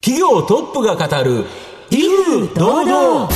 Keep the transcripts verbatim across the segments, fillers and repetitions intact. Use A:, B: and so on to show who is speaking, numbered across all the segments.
A: 企業トップが語る威風堂々。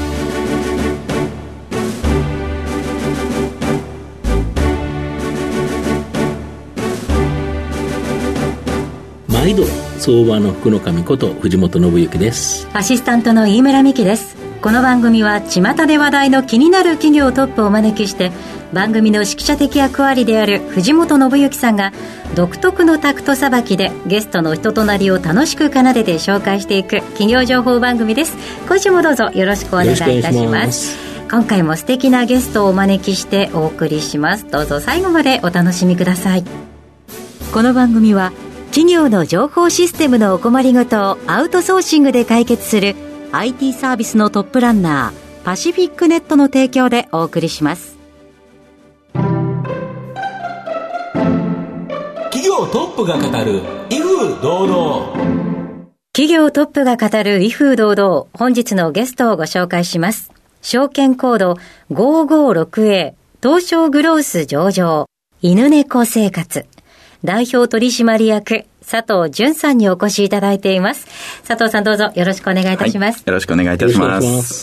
B: 毎度相場の福の神こと藤本信之です。
C: アシスタントの飯村美希です。この番組は巷で話題の気になる企業トップをお招きして、番組の指揮者的役割である藤本信之さんが独特のタクトさばきでゲストの人となりを楽しく奏でて紹介していく企業情報番組です。今週もどうぞよろしくお願いいたします。今回も素敵なゲストをお招きしてお送りします。どうぞ最後までお楽しみください。この番組は企業の情報システムのお困りごとをアウトソーシングで解決する アイティー サービスのトップランナーパシフィックネットの提供でお送りします。
A: 企業トップが語る威風堂々。
C: 企業トップが語る威風堂々。本日のゲストをご紹介します。証券コード ごーごーろくエー 東証グロース上場犬猫生活代表取締役佐藤淳さんにお越しいただいています。佐藤さんどうぞよろしくお願いいたします。
D: はい、よろしくお願いいたします。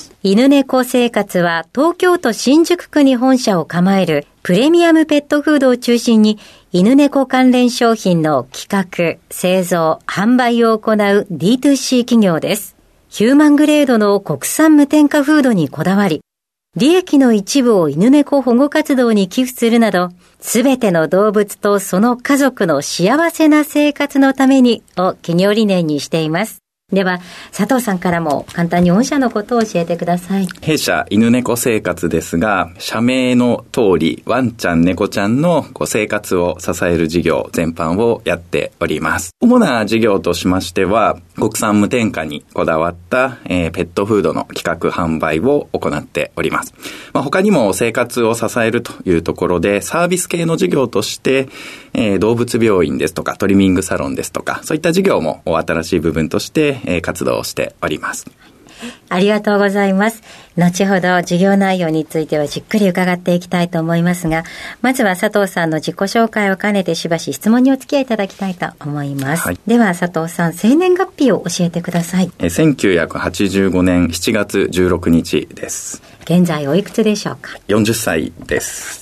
C: 犬猫生活は東京都新宿区に本社を構えるプレミアムペットフードを中心に犬猫関連商品の企画、製造、販売を行う ディーツーシー 企業です。ヒューマングレードの国産無添加フードにこだわり、利益の一部を犬猫保護活動に寄付するなど、すべての動物とその家族の幸せな生活のためにを企業理念にしています。では佐藤さんからも簡単に御社のことを教えてください。
D: 弊社犬猫生活ですが、社名の通りワンちゃん猫ちゃんの生活を支える事業全般をやっております。主な事業としましては、国産無添加にこだわった、えー、ペットフードの企画販売を行っております。まあ、他にも生活を支えるというところでサービス系の事業として、えー、動物病院ですとかトリミングサロンですとか、そういった事業も新しい部分として活動をしております。
C: ありがとうございます。後ほど事業内容についてはじっくり伺っていきたいと思いますが、まずは佐藤さんの自己紹介を兼ねてしばし質問にお付き合いいただきたいと思います。はい、では佐藤さん、生年月日を教えてください。
D: えせんきゅうひゃくはちじゅうごねんしちがつじゅうろくにちです。
C: 現在おいくつでしょうか？
D: よんじゅっさいです。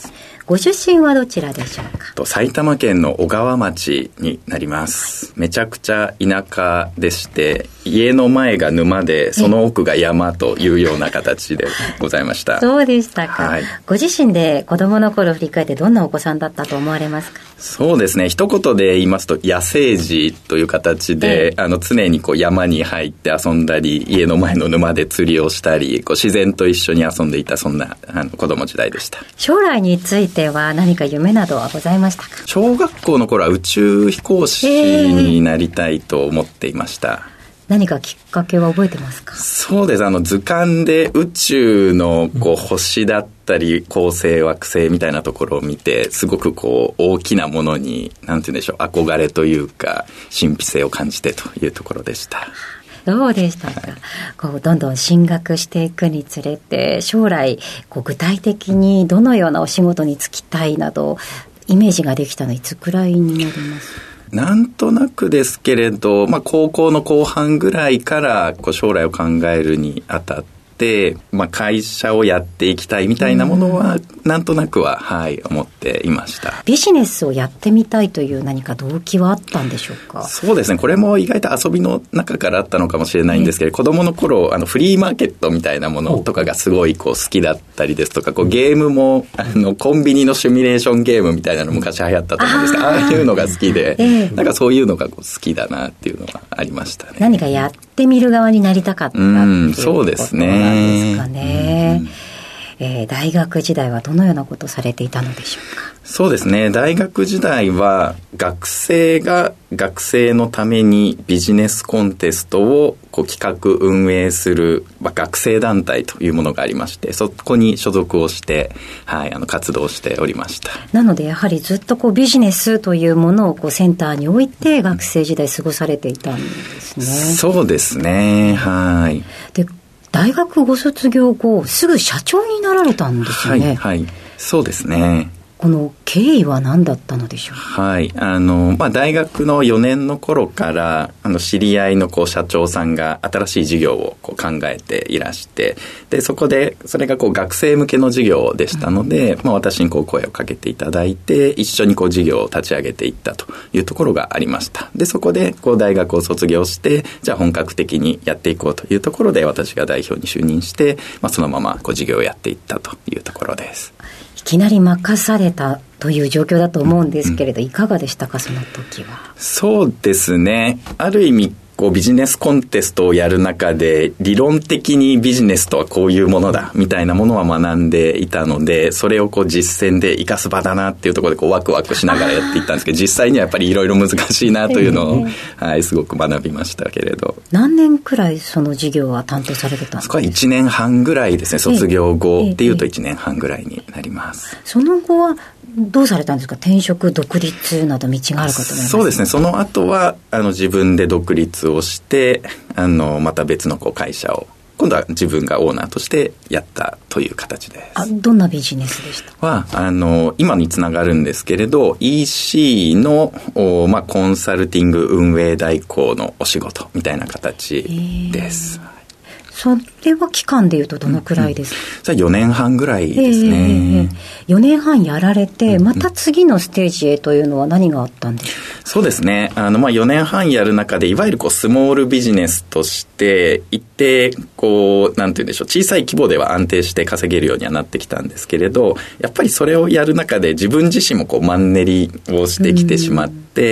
C: ご出身はどちらでしょうか？
D: と埼玉県の小川町になります。めちゃくちゃ田舎でして、家の前が沼でその奥が山というような形でございました。
C: そうでしたか。
D: はい、
C: ご自身で子供の頃振り返ってどんなお子さんだったと思われますか？
D: そうですね、一言で言いますと野生児という形で、ええ、あの常にこう山に入って遊んだり、家の前の沼で釣りをしたり、こう自然と一緒に遊んでいた、そんなあの子供時代でした。
C: 将来については何か夢などはございましたか？
D: 小学校の頃は宇宙飛行士になりたいと思っていました。えー、
C: 何かきっかけは覚えてますか？
D: そうです、あの図鑑で宇宙のこう星だったり恒星惑星みたいなところを見て、すごくこう大きなものになんて言うんでしょう、憧れというか神秘性を感じてというところでした。
C: どうでしたか？こうどんどん進学していくにつれて、将来こう具体的にどのようなお仕事に就きたいなどイメージができたのいつくらいになります？
D: なんとなくですけれど、まあ、高校の後半ぐらいからこう将来を考えるにあたって、まあ、会社をやっていきたいみたいなものはなんとなくは、はい、思っていました。
C: ビジネスをやってみたいという何か動機はあったんでしょうか？
D: そうですね、これも意外と遊びの中からあったのかもしれないんですけど、ね、子供の頃あのフリーマーケットみたいなものとかがすごいこう好きだったりですとか、こうゲームもあのコンビニのシミュレーションゲームみたいなの昔流行ったと思うんですけど、ああいうのが好きで、えー、なんかそういうのがこう好きだなっていうのはありましたね。
C: 何かやってみる側になりたかったっていうことなんですかね。うん、えー、大学時代はどのようなことをされていたのでしょうか？
D: そうですね、大学時代は学生が学生のためにビジネスコンテストをこう企画運営する、まあ、学生団体というものがありまして、そこに所属をして、はい、あの活動しておりました。
C: なのでやはりずっとこうビジネスというものをこうセンターに置いて学生時代過ごされていたんですね。
D: そうですね、はい。
C: で大学ご卒業後すぐ社長になられたんですよね。
D: はい、はい、そうですね。
C: この経緯は何だったのでしょう。
D: はい、あの、まあ、大学のよねんの頃からあの知り合いのこう社長さんが新しい事業をこう考えていらして、でそこでそれがこう学生向けの事業でしたので、うん、まあ、私にこう声をかけていただいて一緒にこう事業を立ち上げていったというところがありました。でそこでこう大学を卒業してじゃあ本格的にやっていこうというところで私が代表に就任して、まあ、そのままこう事業をやっていったというところです。
C: いきなり任されたという状況だと思うんですけれど、うん、いかがでしたか、その時は。
D: そうですね、ある意味こうビジネスコンテストをやる中で理論的にビジネスとはこういうものだみたいなものは学んでいたので、それをこう実践で生かす場だなっていうところでこうワクワクしながらやっていったんですけど、実際にはやっぱりいろいろ難しいなというのを、えーはい、すごく学びましたけれど。
C: 何年くらいその事業は担当されてたんですか。
D: そこはいちねんはんぐらいですね。卒業後っていうといちねんはんぐらいになります。
C: えーえー、その後はどうされたんですか。転職、独立など道があるかと思います。
D: そうですね、その後はあの自分で独立をしてあのまた別のこう会社を今度は自分がオーナーとしてやったという形です。
C: あ、どんなビジネスでした。
D: はあの今につながるんですけれど イーシー の、まあ、コンサルティング運営代行のお仕事みたいな形です。
C: それは期間でいうとどのくらいですか。
D: うんうん、それはよねんはんぐらいですね。
C: えー、よねんはんやられて、また次のステージへというのは何があったんでしょうか。
D: そうですね、あの、まあ、よねんはんやる中でいわゆるこうスモールビジネスとして一定こうなんていうんでしょう、小さい規模では安定して稼げるようにはなってきたんですけれど、やっぱりそれをやる中で自分自身もこうマンネリをしてきてしまって、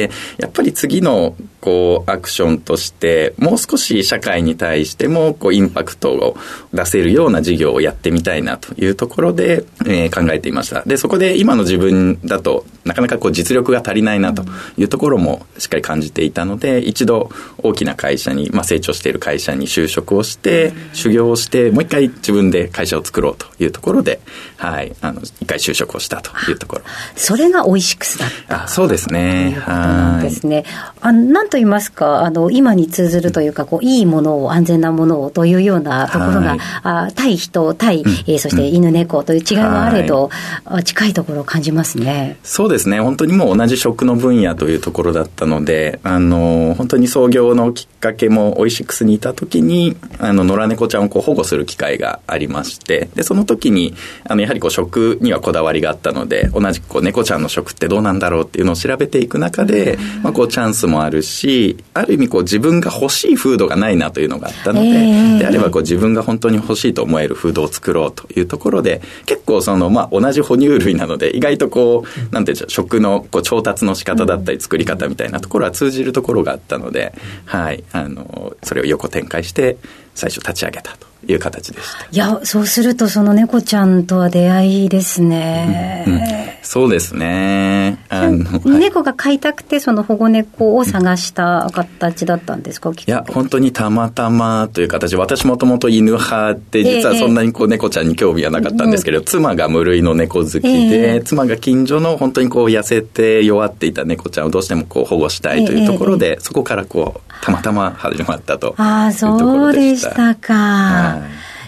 D: やっぱり次のこうアクションとしてもう少し社会に対してもこうインパクトを出せるような事業をやってみたいなというところで、えー、考えていました。でそこで今の自分だとなかなかこう実力が足りないなというところもしっかり感じていたので、一度大きな会社に、まあ、成長している会社に就職をして修行をしてもう一回自分で会社を作ろうというところで、はい、あの一回就職をしたというところ。
C: それがオイシックスだった。
D: あ、そうですね。
C: はい。ですね。あ、なんと言いますか、あの今に通ずるというか、こういいものを安全なものをというようなところが、はい、あ対人対、うん、えー、そして犬猫という違いはあれど、はい、近いところを感じますね。
D: そうですね、本当にもう同じ食の分野というところだったので、あの本当に創業のきっかけもオイシックスにいた時にあの野良猫ちゃんをこう保護する機会がありまして、でその時にあのやはりこう食にはこだわりがあったので、同じくこう猫ちゃんの食ってどうなんだろうっていうのを調べていく中で、まあ、こうチャンスもあるし、ある意味こう自分が欲しいフードがないなというのがあったので、えー、であればこう自分が本当に欲しいと思えるフードを作ろうというところで、結構その、まあ、同じ哺乳類なので意外とこうなんていうんでしょう、食のこう調達の仕方だったり作り方みたいなところは通じるところがあったので、はい、あのそれを横展開して最初立ち上げたという形でした。
C: いや、そうするとその猫ちゃんとは出会いですね。
D: うんうん、そうですね。あの
C: 猫が飼いたくてその保護猫を探した形だったんですか。
D: いや、本当にたまたまという形。私もともと犬派で実はそんなにこう猫ちゃんに興味はなかったんですけど、えー、妻が無類の猫好きで、えー、妻が近所の本当にこう痩せて弱っていた猫ちゃんをどうしてもこう保護したいというところで、えー、そこからこうたまたま始まったというところでした。
C: ああ、そうでしたか。はい、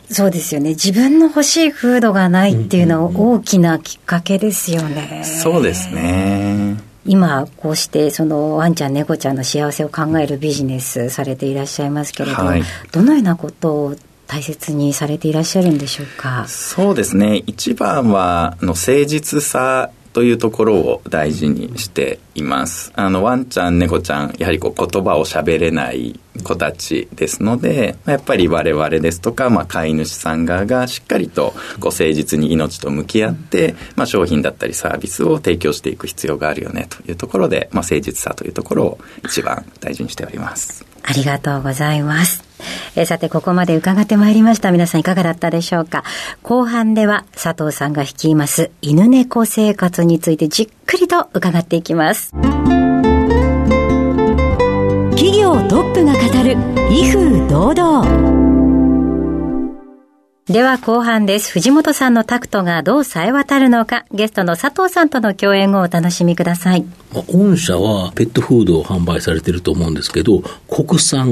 C: そうですよね。自分の欲しいフードがないっていうのは大きなきっかけですよね。
D: うんうん、そうですね。
C: 今こうしてそのワンちゃん猫ちゃんの幸せを考えるビジネスされていらっしゃいますけれど、はい、どのようなことを大切にされていらっしゃるんでしょうか。
D: そうですね、一番はあの誠実さというところを大事にしています。あのワンちゃん猫ちゃんやはりこう言葉を喋れない子たちですので、やっぱり我々ですとか、まあ、飼い主さん側がしっかりとこう誠実に命と向き合って、まあ、商品だったりサービスを提供していく必要があるよねというところで、まあ、誠実さというところを一番大事にしております。
C: ありがとうございます。えー、さてここまで伺ってまいりました。皆さんいかがだったでしょうか。後半では佐藤さんが率います犬猫生活についてじっくりと伺っていきます。企業トップが語る威風堂々。では後半です。藤本さんのタクトがどう冴え渡るのか、ゲストの佐藤さんとの共演をお楽しみください。
B: 御社はペットフードを販売されていると思うんですけど、国産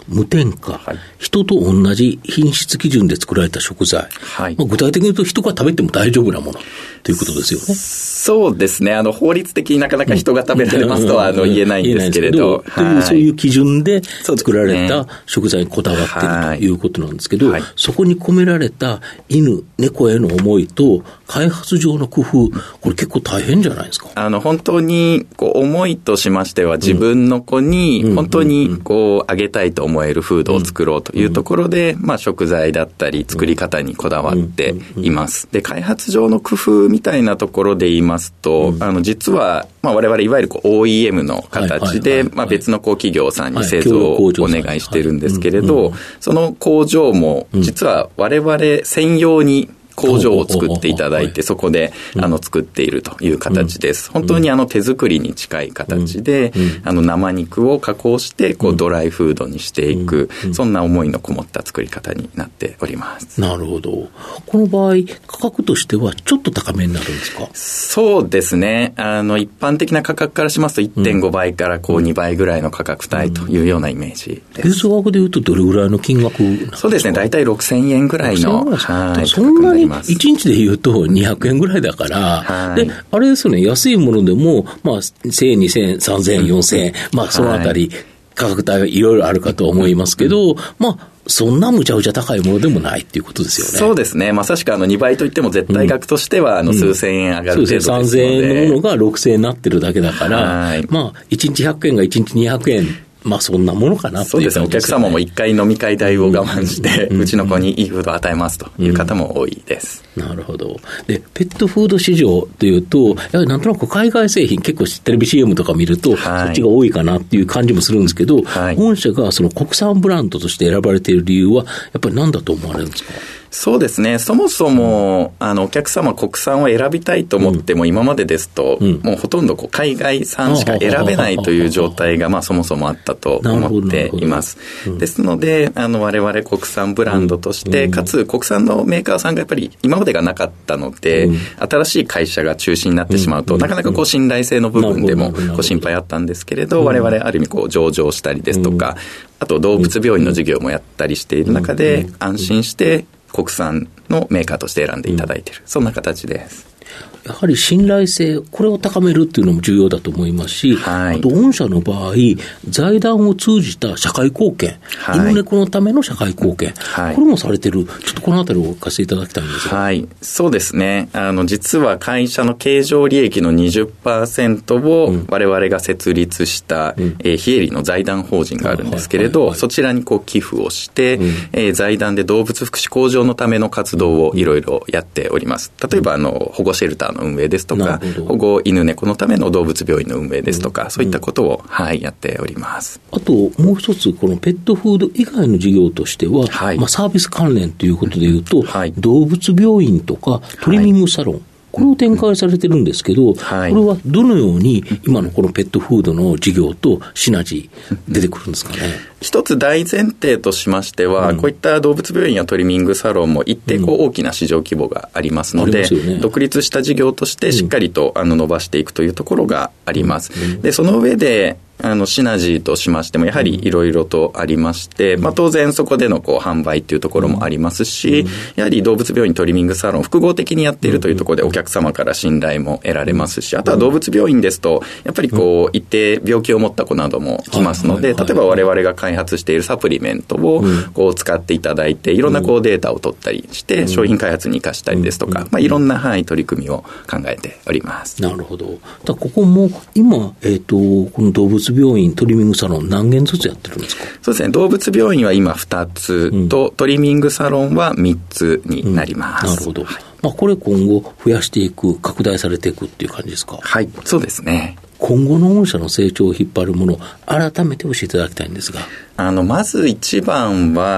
B: 無添加、
D: はい、
B: 人と同じ品質基準で作られた食材、はい、まあ、具体的に言うと人が食べても大丈夫なものということですよね。
D: そうですね。あの法律的になかなか人が食べられますとはあの言えないんですけれど、
B: というそういう基準で作られた食材にこだわっているということなんですけど、はい、そこに込められた犬猫への思いと開発上の工夫、これ結構大変じゃないですか。
D: あの本当にこう思いとしましては、自分の子に本当にこうあげたいと思えるフードを作ろうというところで、まあ、食材だったり作り方にこだわっています。で、開発上の工夫みたいなところで言いますと、あの実はまあ我々いわゆるこう オーイーエム の形でまあ別のこう企業さんに製造をお願いしてるんですけれど、その工場も実は我々専用に工場を作っていただいて、そこであの作っているという形です。本当にあの手作りに近い形で、あの生肉を加工してこうドライフードにしていく、そんな思いのこもった作り方になっております。
B: なるほど。この場合価格としてはちょっと高めになるんですか？
D: そうですね。あの一般的な価格からしますと いってんご 倍からこうにばいぐらいの価格帯というようなイメージです。
B: 月額でいうとどれぐらいの金額なんですか？
D: そうですね。だいたいろくせんえんぐらいの、
B: はい、そんなにいちにちで言うとにひゃくえんぐらいだから、はい、であれですよね、安いものでも、まあ、せんえん、にせんえん、さんぜんえん、よんせんえん、まあ、そのあたり、価格帯はいろいろあるかと思いますけど、まあ、そんなむちゃむちゃ高いものでもないっていうことですよね。
D: そうですね。まさしくあのにばいといっても絶対額としてはあの数千円上がる程度ですので、
B: うん、そうですね。さんぜんえんのものがろくせんえんになってるだけだから、はい、まあ、いちにちひゃくえんがいちにちにひゃくえん。まあそんなものかなっていう感じですね。
D: そうですね。お客様も一回飲み会代を我慢して、うん、うちの子にいいフードを与えますという方も多いです。
B: うん、なるほど。で、ペットフード市場というと、やはりなんとなく海外製品、結構テレビ シーエム とか見ると、はい、そっちが多いかなっていう感じもするんですけど、はい、御社がその国産ブランドとして選ばれている理由は、やっぱり何だと思われるんですか？
D: そうですね。そもそも、あの、お客様国産を選びたいと思っても、今までですと、うん、もうほとんどこう海外産しか選べないという状態が、まあ、そもそもあったと思っています。うん、ですので、あの、我々国産ブランドとして、うん、かつ国産のメーカーさんがやっぱり今までがなかったので、うん、新しい会社が中心になってしまうと、うん、なかなかこう信頼性の部分でもご心配あったんですけれど、我々ある意味こう上場したりですとか、あと動物病院の事業もやったりしている中で、安心して、国産のメーカーとして選んでいただいている、うん、そんな形です。
B: やはり信頼性、これを高めるっていうのも重要だと思いますし、はい、あと御社の場合、財団を通じた社会貢献、はい、犬猫のための社会貢献、はい、これもされてる、ちょっとこのあたりを聞かせていただきたいんですが。
D: はい、そうですね。あの実は会社の経常利益の にじゅっパーセント を我々が設立した、うんえー、非営利の財団法人があるんですけれど、そちらにこう寄付をして、うんえー、財団で動物福祉向上のための活動をいろいろやっております。例えばあの保護シェルターの運営ですとか、保護犬猫のための動物病院の運営ですとか、うん、そういったことを、はい、やっております。
B: あともう一つ、このペットフード以外の事業としては、はいまあ、サービス関連ということでいうと、はい、動物病院とかトリミングサロン、はいこれを展開されてるんですけど、はい、これはどのように今のこのペットフードの事業とシナジー出てくるんですかね。
D: 一つ大前提としましては、うん、こういった動物病院やトリミングサロンも一定こう大きな市場規模がありますので、うんね、独立した事業としてしっかりとあの伸ばしていくというところがあります。うん、でその上であのシナジーとしましてもやはりいろいろとありまして、うんまあ、当然そこでのこう販売というところもありますし、うん、やはり動物病院トリミングサロン複合的にやっているというところでお客様から信頼も得られますし、あとは動物病院ですとやっぱりこう一定病気を持った子なども来ますので、例えば我々が開発しているサプリメントをこう使っていただいていろんなこうデータを取ったりして商品開発に生かしたりですとか、まあ、いろんな、はい、取り組みを考えております。
B: なるほど。だここも今、えーと、この動物病院トリミングサロン何軒ずつやってるんですか？
D: そうですね。動物病院は今ふたつと、うん、トリミングサロンはみっつになります。
B: うん、なるほど。はいまあ、これ今後増やしていく、拡大されていくっていう感じですか？
D: はい、そうですね。
B: 今後の御社の成長を引っ張るものを改めて教えていただきたいんですが。
D: あのまず一番は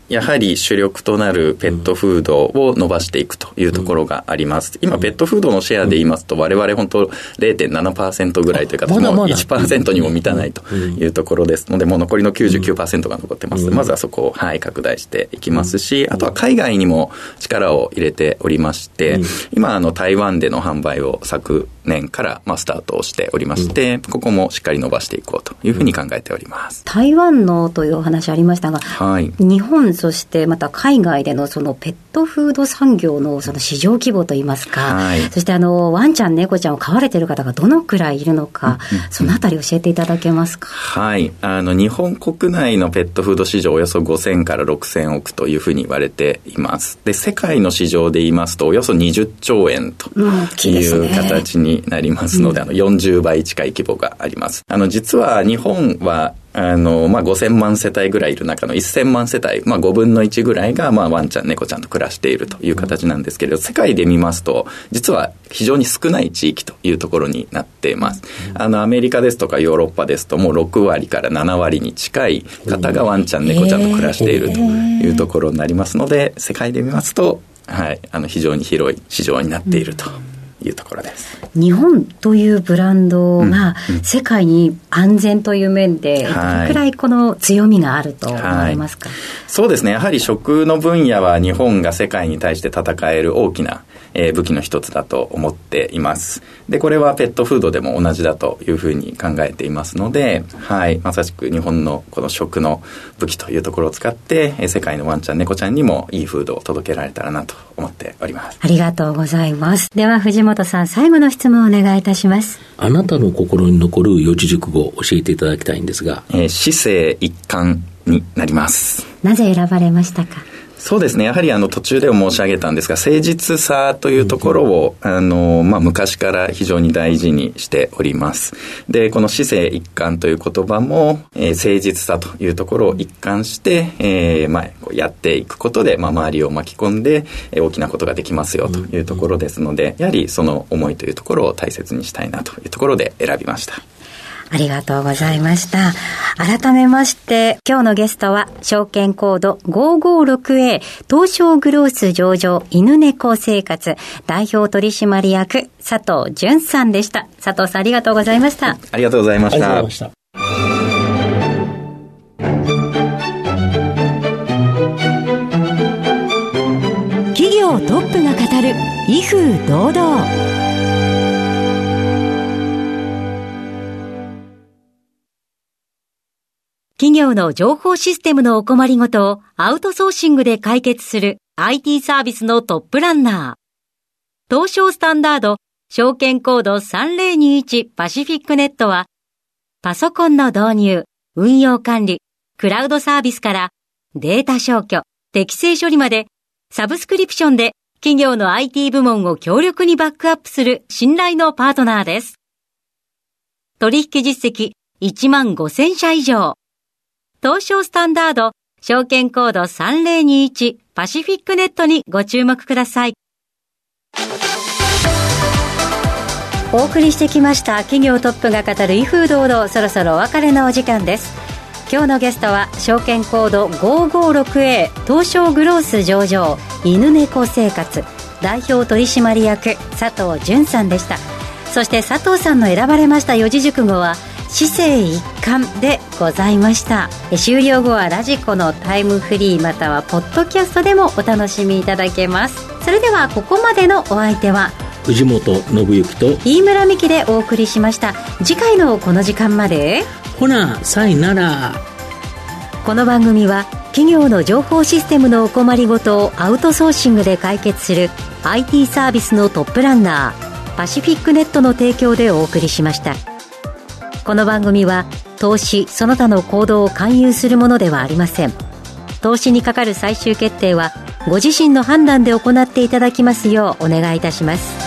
D: やはり主力となるペットフードを伸ばしていくというところがあります。今ペットフードのシェアで言いますと我々本当 ゼロてんななパーセント ぐらいという形も いちパーセント にも満たないというところですので、もう残りの きゅうじゅうきゅうパーセント が残ってます。まずはそこを、はい、拡大していきますし、あとは海外にも力を入れておりまして、今あの台湾での販売を昨年からまあスタートをしておりまして、ここもしっかり伸ばしていこうというふうに考えております。
C: 台湾のというお話ありましたが、はい、日本そしてまた海外でのそのペットフード産業のその市場規模といいますか、はい、そしてあのワンちゃん猫ちゃんを飼われている方がどのくらいいるのか、うんうんうん、そのあたり教えていただけますか。
D: はい、あの日本国内のペットフード市場およそごせんからろくせんおくというふうに言われています。で世界の市場で言いますとおよそにじゅっちょうえんという形になりますので、うん、あのよんじゅうばい近い規模があります。あの実は日本はあの、まあ、ごせんまん世帯ぐらいいる中のせんまん世帯、まあ、ごぶんのいちぐらいが、まあ、ワンちゃん、猫ちゃんと暮らしているという形なんですけれど、世界で見ますと、実は非常に少ない地域というところになっています。あの、アメリカですとかヨーロッパですと、もうろくわりからななわりに近い方がワンちゃん、猫ちゃんと暮らしているというところになりますので、世界で見ますと、はい、あの、非常に広い市場になっていると。いうところです。
C: 日本というブランドが世界に安全という面でどれくらいこの強みがあると思いますか。はい、
D: そうですね、やはり食の分野は日本が世界に対して戦える大きなえー、武器の一つだと思っています。でこれはペットフードでも同じだというふうに考えていますので、はい、まさしく日本のこの食の武器というところを使って、えー、世界のワンちゃん猫ちゃんにもいいフードを届けられたらなと思っております。
C: ありがとうございます。では藤本さん、最後の質問をお願いいたします。
B: あなたの心に残る四字熟語を教えていただきたいんですが、
D: えー、知性一貫になります。
C: なぜ選ばれましたか。
D: そうですね、やはりあの途中でも申し上げたんですが、誠実さというところを、うん、あのまあ、昔から非常に大事にしております。でこの知性一貫という言葉も、えー、誠実さというところを一貫して、えーまあ、こうやっていくことで、まあ、周りを巻き込んで、えー、大きなことができますよというところですので、やはりその思いというところを大切にしたいなというところで選びました。
C: ありがとうございました。改めまして、今日のゲストは、証券コード ごーごーろくエー 東証グロース上場犬猫生活代表取締役佐藤淳さんでした。佐藤さん、ありがとうございました。
D: ありがとうございました。ありがとうございました。
C: 企業トップが語る威風堂々。企業の情報システムのお困りごとをアウトソーシングで解決する アイティー サービスのトップランナー。東証スタンダード証券コードさんぜろにいちパシフィックネットはパソコンの導入、運用管理、クラウドサービスからデータ消去、適正処理までサブスクリプションで企業の アイティー 部門を強力にバックアップする信頼のパートナーです。取引実績いちまんごせんしゃ以上。東証スタンダード証券コードさんぜろにいちパシフィックネットにご注目ください。お送りしてきました企業トップが語る威風堂々、そろそろお別れのお時間です。今日のゲストは証券コード ごーごーろくエー 東証グロース上場犬猫生活代表取締役佐藤淳さんでした。そして佐藤さんの選ばれました四字熟語は知性一貫でございました。終了後はラジコのタイムフリーまたはポッドキャストでもお楽しみいただけます。それではここまでのお相手は
B: 藤本信之と
C: 飯村美希でお送りしました。次回のこの時間まで
B: ほなさいなら。
C: この番組は企業の情報システムのお困りごとをアウトソーシングで解決する アイティー サービスのトップランナーパシフィックネットの提供でお送りしました。この番組は投資その他の行動を勧誘するものではありません。投資にかかる最終決定はご自身の判断で行っていただきますようお願いいたします。